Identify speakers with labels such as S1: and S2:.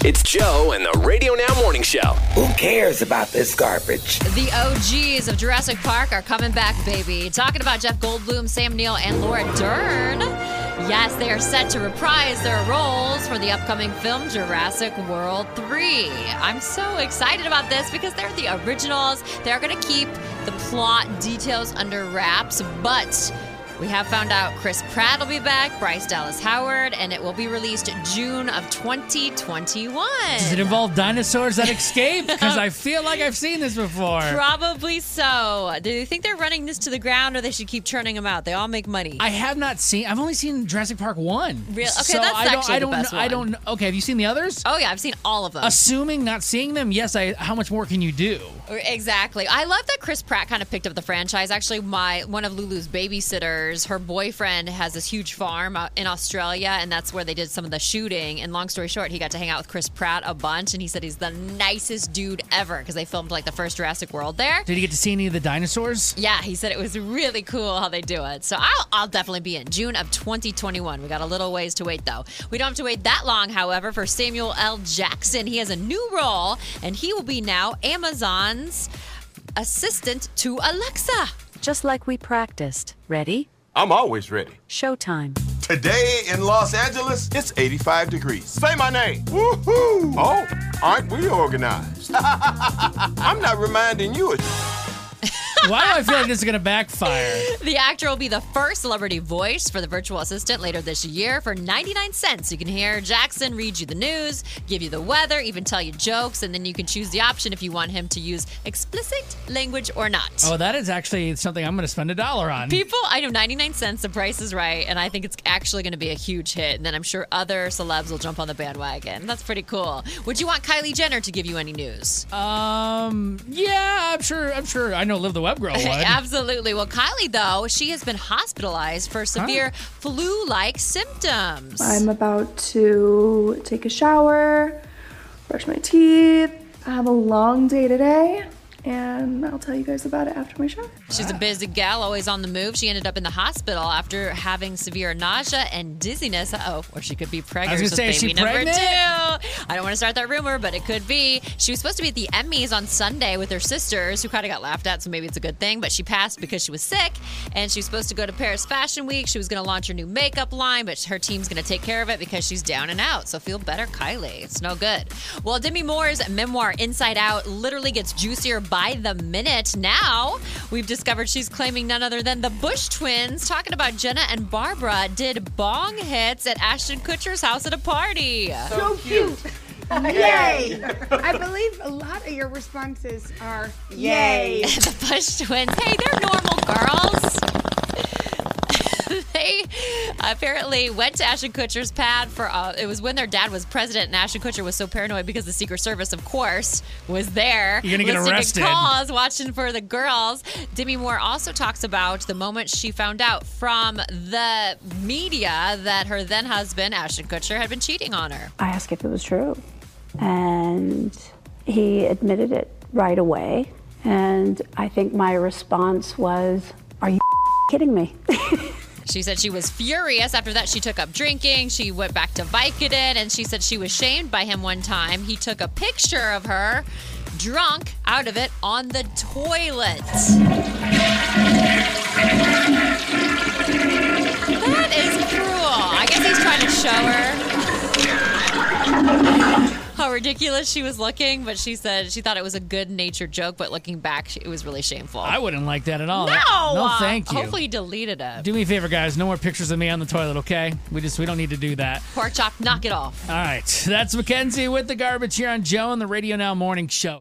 S1: It's Joe and the Radio Now Morning Show.
S2: Who cares about this garbage?
S3: The OGs of Jurassic Park are coming back, baby. Talking about Jeff Goldblum, Sam Neill, and Laura Dern. Yes, they are set to reprise their roles for the upcoming film Jurassic World 3. I'm so excited about this because they're the originals. They're going to keep the plot details under wraps, but we have found out Chris Pratt will be back, Bryce Dallas Howard, and it will be released June of 2021.
S4: Does it involve dinosaurs that escape? Because I feel like I've seen this before.
S3: Probably so. Do you think they're running this to the ground or they should keep churning them out? They all make money.
S4: I've only seen Jurassic Park 1.
S3: Really? Okay,
S4: so
S3: that's actually the best one.
S4: I don't know. Okay, have you seen the others?
S3: Oh, yeah, I've seen all of them.
S4: Assuming not seeing them, yes, how much more can you do?
S3: Exactly. I love that Chris Pratt kind of picked up the franchise. Actually, one of Lulu's babysitters, her boyfriend has this huge farm out in Australia, and that's where they did some of the shooting. And long story short, he got to hang out with Chris Pratt a bunch, and he said he's the nicest dude ever because they filmed like the first Jurassic World there.
S4: Did he get to see any of the dinosaurs?
S3: Yeah, he said it was really cool how they do it. So I'll definitely be in June of 2021. We got a little ways to wait, though. We don't have to wait that long, however, for Samuel L. Jackson. He has a new role, and he will be now Amazon's assistant to Alexa.
S5: Just like we practiced. Ready?
S6: I'm always ready.
S5: Showtime.
S6: Today in Los Angeles, it's 85 degrees. Say my name. Woohoo! Oh, aren't we organized? I'm not reminding you of
S4: Why do I feel like this is going to backfire?
S3: The actor will be the first celebrity voice for the virtual assistant later this year for 99 cents. You can hear Jackson read you the news, give you the weather, even tell you jokes, and then you can choose the option if you want him to use explicit language or not.
S4: Oh, that is actually something I'm going to spend $1 on.
S3: I know 99 cents, the price is right, and I think it's actually going to be a huge hit, and then I'm sure other celebs will jump on the bandwagon. That's pretty cool. Would you want Kylie Jenner to give you any news?
S4: Yeah, I'm sure. I know Live the Web Girl would.
S3: Absolutely. Well, Kylie, though, she has been hospitalized for severe flu-like symptoms.
S7: I'm about to take a shower, brush my teeth. I have a long day today, and I'll tell you guys about it after my shower.
S3: She's a busy gal, always on the move. She ended up in the hospital after having severe nausea and dizziness. Or she could be pregnant.
S4: I was going to say, is she pregnant?
S3: I don't want to start that rumor, but it could be. She was supposed to be at the Emmys on Sunday with her sisters, who kind of got laughed at, so maybe it's a good thing. But she passed because she was sick, and she was supposed to go to Paris Fashion Week. She was going to launch her new makeup line, but her team's going to take care of it because she's down and out. So feel better, Kylie. It's no good. Well, Demi Moore's memoir, Inside Out, literally gets juicier by the minute. Now, we've discovered she's claiming none other than the Bush twins, talking about Jenna and Barbara did bong hits at Ashton Kutcher's house at a party.
S8: So cute. Yay! I believe a lot of your responses are yay.
S3: The Bush twins. Hey, they're normal girls. They apparently went to Ashton Kutcher's pad for, it was when their dad was president, and Ashton Kutcher was so paranoid because the Secret Service, of course, was there.
S4: You're going to get arrested.
S3: Calls, watching for the girls. Demi Moore also talks about the moment she found out from the media that her then husband, Ashton Kutcher, had been cheating on her.
S9: I asked if it was true, and he admitted it right away. And I think my response was, "Are you kidding me?"
S3: She said she was furious. After that, she took up drinking. She went back to Vicodin, and she said she was shamed by him one time. He took a picture of her, drunk, out of it, on the toilet. That is cruel. I guess he's trying to show her how ridiculous she was looking, but she said she thought it was a good-natured joke, but looking back, it was really shameful.
S4: I wouldn't like that at all.
S3: No,
S4: thank you.
S3: Hopefully you deleted it.
S4: Do me a favor, guys. No more pictures of me on the toilet, okay? We don't need to do that.
S3: Pork chop, knock it off.
S4: All right. That's Mackenzie with the garbage here on Joe and the Radio Now Morning Show.